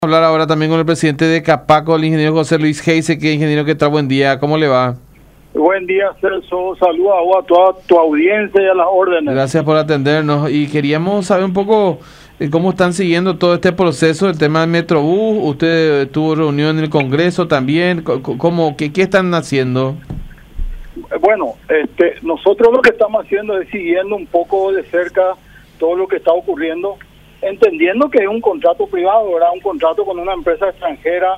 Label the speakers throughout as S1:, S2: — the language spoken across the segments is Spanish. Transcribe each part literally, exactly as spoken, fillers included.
S1: Hablar ahora también con el presidente de Capaco, el ingeniero José Luis Geise, que ingeniero que trae. Buen día, ¿cómo le va?
S2: Buen día, Celso. Saludos a vos, a toda tu audiencia y a las órdenes.
S1: Gracias por atendernos y queríamos saber un poco eh, cómo están siguiendo todo este proceso, el tema del Metrobús. Usted tuvo reunión en el Congreso también, ¿cómo, qué, qué están haciendo?
S2: Bueno, este, nosotros lo que estamos haciendo es siguiendo un poco de cerca todo lo que está ocurriendo, entendiendo que es un contrato privado, ¿verdad? Un contrato con una empresa extranjera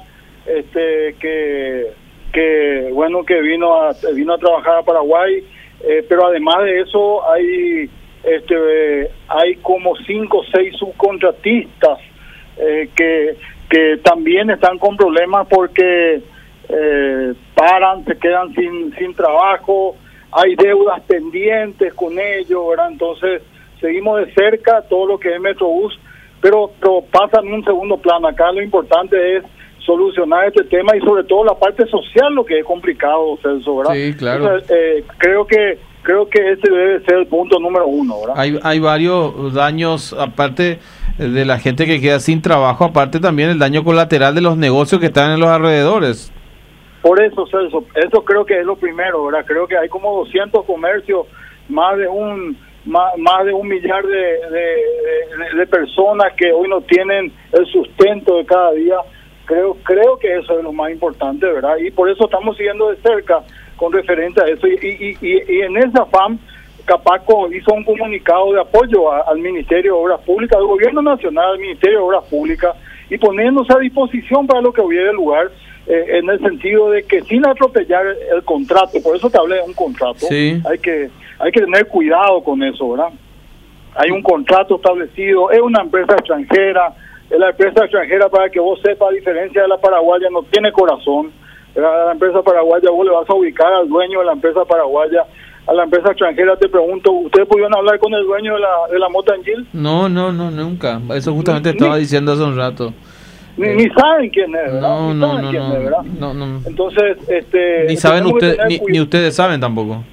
S2: este, que, que bueno, que vino a vino a trabajar a Paraguay, eh, pero además de eso hay este hay como cinco o seis subcontratistas eh, que que también están con problemas porque eh, paran, se quedan sin sin trabajo, hay deudas pendientes con ellos, ¿verdad? Entonces seguimos de cerca todo lo que es Metrobús, pero, pero pasa en un segundo plano. Acá lo importante es solucionar este tema y sobre todo la parte social, lo que es complicado, Celso, ¿verdad?
S1: Sí, claro.
S2: Entonces, eh, creo que creo que ese debe ser el punto número uno, ¿verdad?
S1: Hay, hay varios daños, aparte de la gente que queda sin trabajo, aparte también el daño colateral de los negocios que están en los alrededores.
S2: Por eso, Celso, eso creo que es lo primero, ¿verdad? Creo que hay como doscientos comercios, más de un Más, más de un millar de, de, de, de personas que hoy no tienen el sustento de cada día. Creo creo que eso es lo más importante, ¿verdad? Y por eso estamos siguiendo de cerca con referente a eso. Y, y, y, y en esa afán, Capaco hizo un comunicado de apoyo a, al Ministerio de Obras Públicas, al Gobierno Nacional, al Ministerio de Obras Públicas, y poniéndose a disposición para lo que hubiera lugar, eh, en el sentido de que sin atropellar el contrato. Por eso te hablé de un contrato.
S1: Sí.
S2: Hay que hay que tener cuidado con eso, ¿verdad? Hay un contrato establecido, es una empresa extranjera, es la empresa extranjera, para que vos sepas, a diferencia de la paraguaya, no tiene corazón. ¿Verdad? La empresa paraguaya vos le vas a ubicar al dueño de la empresa paraguaya. A la empresa extranjera te pregunto, ¿ustedes pudieron hablar con el dueño de la, de la Motangil?
S1: No, no, no, nunca. Eso justamente
S2: Ni,
S1: estaba
S2: ni,
S1: diciendo hace un rato.
S2: Ni, ni saben quién es, ¿verdad?
S1: No,
S2: ni
S1: no,
S2: saben
S1: no,
S2: quién
S1: no,
S2: es, ¿verdad?
S1: no, no.
S2: Entonces, este...
S1: Ni saben ustedes, ni,
S2: cuidado.
S1: ni ustedes saben tampoco.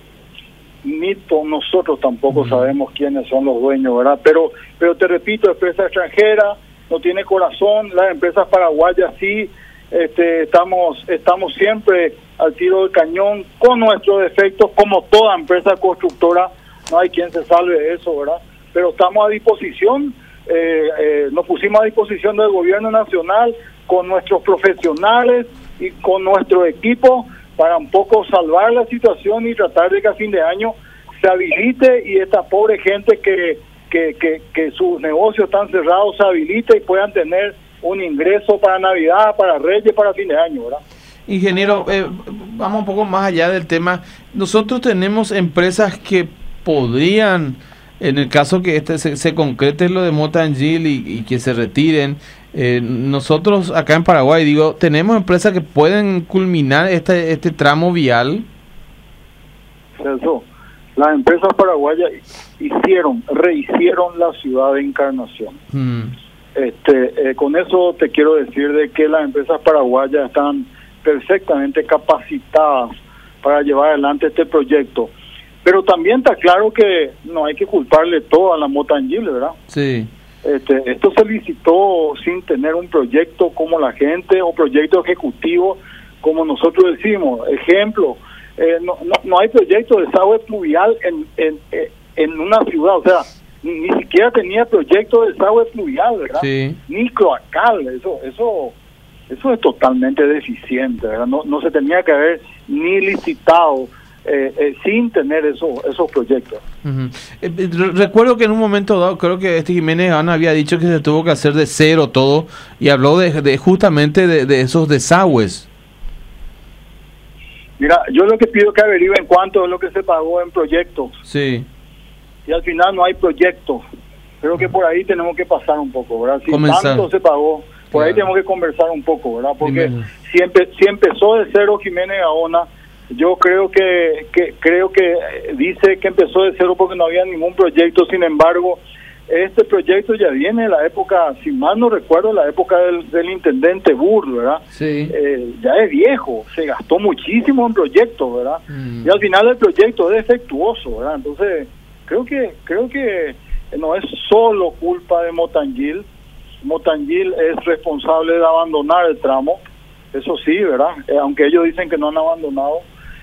S2: Ni to, nosotros tampoco uh-huh. sabemos quiénes son los dueños, ¿verdad? Pero pero te repito, empresa extranjera, no tiene corazón. Las empresas paraguayas sí, este, estamos estamos siempre al tiro del cañón con nuestros defectos, como toda empresa constructora. No hay quien se salve de eso, ¿verdad? Pero estamos a disposición, eh, eh, nos pusimos a disposición del gobierno nacional con nuestros profesionales y con nuestro equipo, para un poco salvar la situación y tratar de que a fin de año se habilite y esta pobre gente que, que, que, que sus negocios están cerrados se habilite y puedan tener un ingreso para Navidad, para Reyes, para fin de año, ¿verdad?
S1: Ingeniero, eh, vamos un poco más allá del tema. Nosotros tenemos empresas que podrían, en el caso que este se, se concrete lo de Motangil y, y que se retiren, eh, nosotros acá en Paraguay, digo, tenemos empresas que pueden culminar este este tramo vial.
S2: Eso, las empresas paraguayas hicieron, rehicieron la ciudad de Encarnación. Hmm. Este, eh, con eso te quiero decir de que las empresas paraguayas están perfectamente capacitadas para llevar adelante este proyecto. Pero también está claro que no hay que culparle todo a la Motangil, ¿verdad?
S1: Sí.
S2: Este, esto se licitó sin tener un proyecto como la gente, o proyecto ejecutivo como nosotros decimos. Ejemplo, eh, no, no, no hay proyecto de desagüe pluvial en, en, en una ciudad, o sea, ni, ni siquiera tenía proyecto de desagüe pluvial, ¿verdad?
S1: Sí.
S2: Ni cloacal, eso eso eso es totalmente deficiente, ¿verdad? No, no se tenía que haber ni licitado Eh, eh, sin tener eso, esos proyectos.
S1: Uh-huh. eh, recuerdo que en un momento dado, creo que este Jiménez Ana había dicho que se tuvo que hacer de cero todo, y habló de, de justamente de, de esos desagües.
S2: Mira, yo lo que pido que averigüen cuánto es lo que se pagó en proyectos.
S1: Sí.
S2: Y al final no hay proyectos. Creo que por ahí tenemos que pasar un poco, ¿verdad? Si
S1: Comenzar.
S2: tanto se pagó, por claro. ahí tenemos que conversar un poco, ¿verdad? Porque si, empe si empezó de cero Jiménez Gaona, yo creo que, que creo que dice que empezó de cero porque no había ningún proyecto. Sin embargo, este proyecto ya viene de la época, si mal no recuerdo, la época del, del intendente Burr, ¿verdad?
S1: Sí.
S2: Eh, ya es viejo, se gastó muchísimo en proyectos, ¿verdad? Mm. Y al final el proyecto es defectuoso, ¿verdad? Entonces, creo que creo que no es solo culpa de Motangil, Motangil es responsable de abandonar el tramo, eso sí, ¿verdad? Eh, aunque ellos dicen que no han abandonado,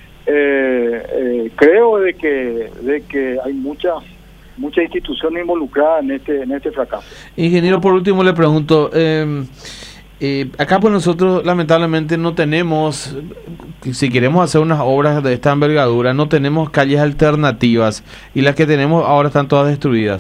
S2: eh, eh, creo de que de que hay muchas muchas instituciones involucradas en este en este fracaso.
S1: Ingeniero, por último le pregunto, eh, eh, acá pues nosotros lamentablemente no tenemos, si queremos hacer unas obras de esta envergadura, no tenemos calles alternativas y las que tenemos ahora están todas destruidas.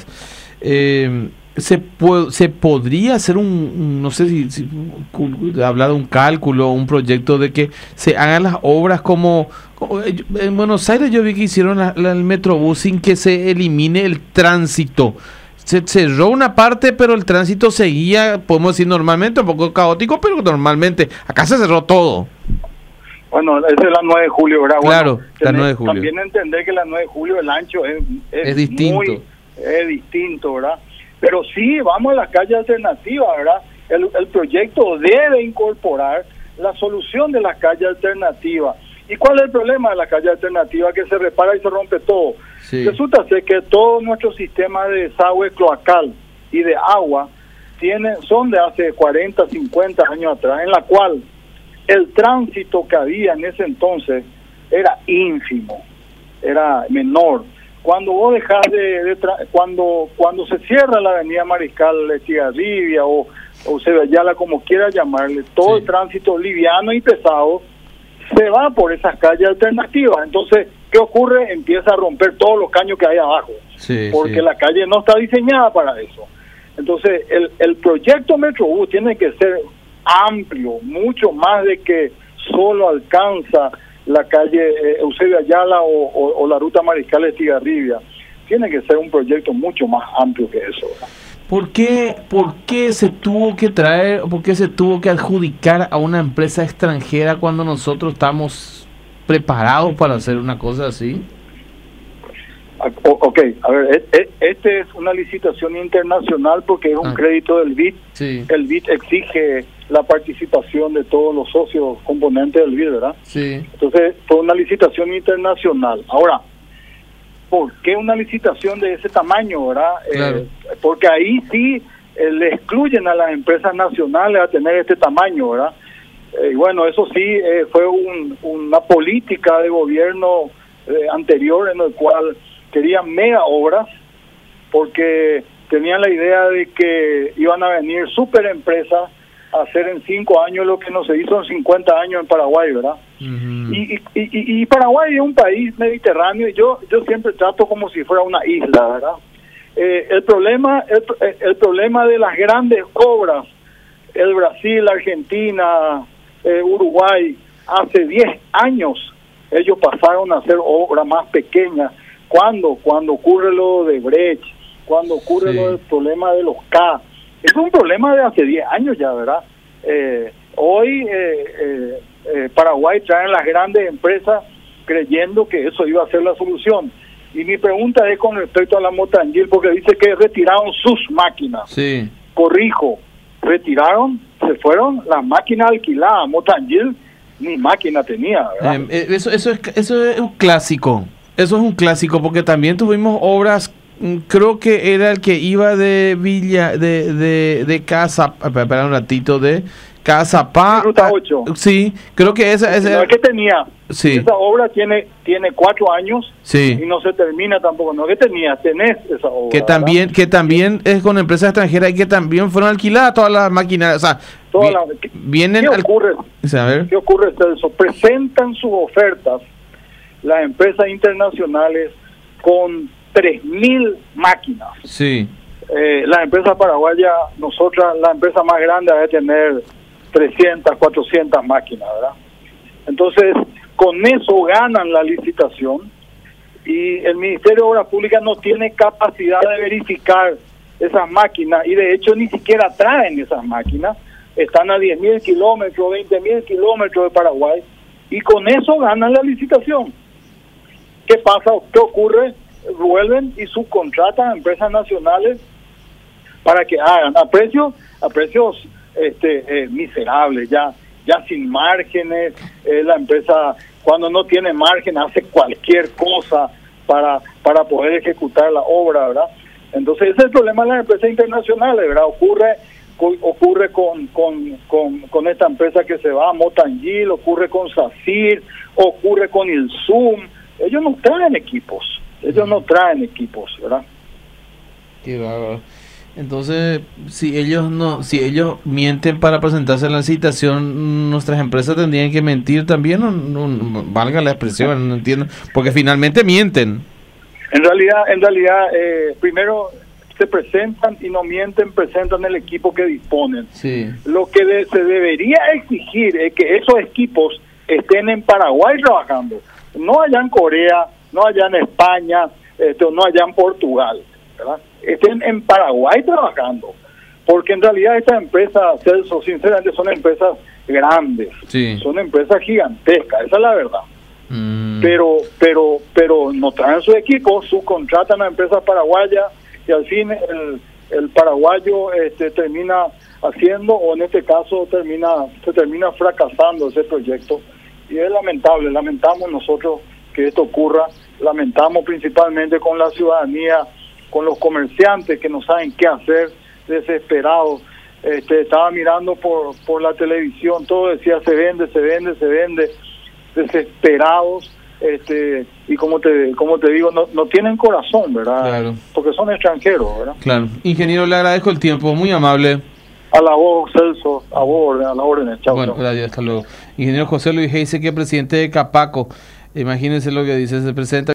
S1: Eh, se puede, se podría hacer un, un no sé si, si habla de un cálculo, un proyecto de que se hagan las obras como, como en Buenos Aires yo vi que hicieron la, la, el Metrobús sin que se elimine el tránsito. Se cerró una parte, pero el tránsito seguía, podemos decir normalmente, un poco caótico, pero normalmente. Acá se cerró todo.
S2: Bueno, esa es la nueve de julio, ¿verdad?
S1: Claro,
S2: bueno,
S1: la nueve de julio.
S2: También entender que la nueve de julio el ancho es, es,
S1: es distinto.
S2: Muy, es distinto, ¿verdad? Pero sí, vamos a la calle alternativa, ¿verdad? El, el proyecto debe incorporar la solución de la calle alternativa. ¿Y cuál es el problema de la calle alternativa? Que se repara y se rompe todo. Sí. Resulta ser que todo nuestro sistema de desagüe cloacal y de agua tiene, son de hace cuarenta, cincuenta años atrás, en la cual el tránsito que había en ese entonces era ínfimo, era menor. Cuando vos dejás de, de tra- cuando cuando se cierra la avenida Mariscal Estigarribia o, o Ceballala, como quiera llamarle, todo sí. El tránsito liviano y pesado se va por esas calles alternativas. Entonces, ¿qué ocurre? Empieza a romper todos los caños que hay abajo, sí, porque sí. La calle no está diseñada para eso. Entonces, el, el proyecto Metrobús tiene que ser amplio, mucho más de que solo alcanza la calle eh, Eusebio Ayala o, o, o la ruta Mariscal Estigarribia. Tiene que ser un proyecto mucho más amplio que eso, ¿verdad?
S1: ¿Por qué, ¿Por qué se tuvo que traer, por qué se tuvo que adjudicar a una empresa extranjera cuando nosotros estamos preparados para hacer una cosa así?
S2: O, ok, a ver, este es una licitación internacional porque es un ah. crédito del B I D. Sí. El B I D exige la participación de todos los socios componentes del B I D, ¿verdad? Sí. Entonces, fue una licitación internacional. Ahora, ¿por qué una licitación de ese tamaño, verdad? Claro. Eh, porque ahí sí eh, le excluyen a las empresas nacionales a tener este tamaño, ¿verdad? Eh, y bueno, eso sí eh, fue un, una política de gobierno eh, anterior en el cual querían mega obras porque tenían la idea de que iban a venir super empresas a hacer en cinco años lo que no se hizo en cincuenta años en Paraguay, ¿verdad? Uh-huh. y, y, y, y Paraguay es un país mediterráneo y yo yo siempre trato como si fuera una isla, ¿verdad? Eh, el problema el, el problema de las grandes obras, el Brasil, Argentina, eh, Uruguay, hace diez años ellos pasaron a hacer obras más pequeñas. ¿Cuándo? Cuando ocurre lo de Brecht, cuando ocurre sí. Lo del problema de los K. Es un problema de hace diez años ya, ¿verdad? Eh, hoy eh, eh, eh, Paraguay traen las grandes empresas creyendo que eso iba a ser la solución. Y mi pregunta es con respecto a la Motangil, porque dice que retiraron sus máquinas. Sí. Corrijo, retiraron, se fueron las máquinas alquiladas. Motangil ni máquina tenía, ¿verdad?
S1: Eh, eso, eso, es, eso es un clásico. Eso es un clásico, porque también tuvimos obras, creo que era el que iba de Villa, de, de, de Casa, espera un ratito, de Cazapá.
S2: Ruta ocho.
S1: Sí, creo que esa... esa
S2: no es que tenía,
S1: sí.
S2: Esa obra tiene tiene cuatro años sí. Y no se termina tampoco, no es que tenía, tenés esa obra.
S1: Que también, que también es con empresas extranjeras y que también fueron alquiladas todas las máquinas, o sea,
S2: todas las,
S1: vienen...
S2: ¿Qué ocurre?
S1: Al, a ver.
S2: ¿Qué ocurre, Celso? Presentan sus ofertas las empresas internacionales con tres mil máquinas.
S1: Sí.
S2: Eh, las empresas paraguayas, nosotras, la empresa más grande debe tener trescientas, cuatrocientas máquinas, ¿verdad? Entonces, con eso ganan la licitación y el Ministerio de Obras Públicas no tiene capacidad de verificar esas máquinas y de hecho ni siquiera traen esas máquinas. Están a diez mil kilómetros, veinte mil kilómetros de Paraguay y con eso ganan la licitación. ¿Qué pasa? ¿Qué ocurre? Vuelven y subcontratan a empresas nacionales para que hagan a precios a precios este, eh, miserables, ya ya sin márgenes. Eh, la empresa, cuando no tiene margen, hace cualquier cosa para para poder ejecutar la obra, ¿verdad? Entonces ese es el problema de las empresas internacionales, ¿verdad? Ocurre ocurre con, con, con, con esta empresa que se va, Motangil, ocurre con SACIR, ocurre con el Zoom. Ellos no traen equipos, ellos no traen equipos, ¿verdad?
S1: Qué bárbaro. Entonces, si ellos no, si ellos mienten para presentarse a la licitación, nuestras empresas tendrían que mentir también, o no, no, valga la expresión, no entiendo, porque finalmente mienten.
S2: En realidad, en realidad, eh, primero se presentan y no mienten, presentan el equipo que disponen.
S1: Sí.
S2: Lo que de, se debería exigir es que esos equipos estén en Paraguay trabajando, no allá en Corea, no allá en España, este, no allá en Portugal, ¿verdad? Estén en Paraguay trabajando, porque en realidad estas empresas, Celso, sinceramente son empresas grandes,
S1: sí.
S2: son empresas gigantescas, esa es la verdad.
S1: Mm.
S2: Pero, pero, pero no traen su equipo, subcontratan a empresas paraguayas y al fin el, el paraguayo este, termina haciendo, o en este caso termina se termina fracasando ese proyecto, y es lamentable. Lamentamos nosotros que esto ocurra, lamentamos principalmente con la ciudadanía, con los comerciantes que no saben qué hacer, desesperados. Este, estaba mirando por por la televisión, todo decía se vende, se vende, se vende, desesperados, este y como te como te digo, no, no tienen corazón, ¿verdad?
S1: Claro.
S2: Porque son extranjeros, ¿verdad?
S1: Claro. Ingeniero, le agradezco el tiempo, muy amable.
S2: A la voz, Celso, a vos, a la orden. Chao.
S1: Bueno,
S2: chao.
S1: gracias, hasta luego. Ingeniero José Luis Heise, que es presidente de Capaco. Imagínense lo que dice, se presenta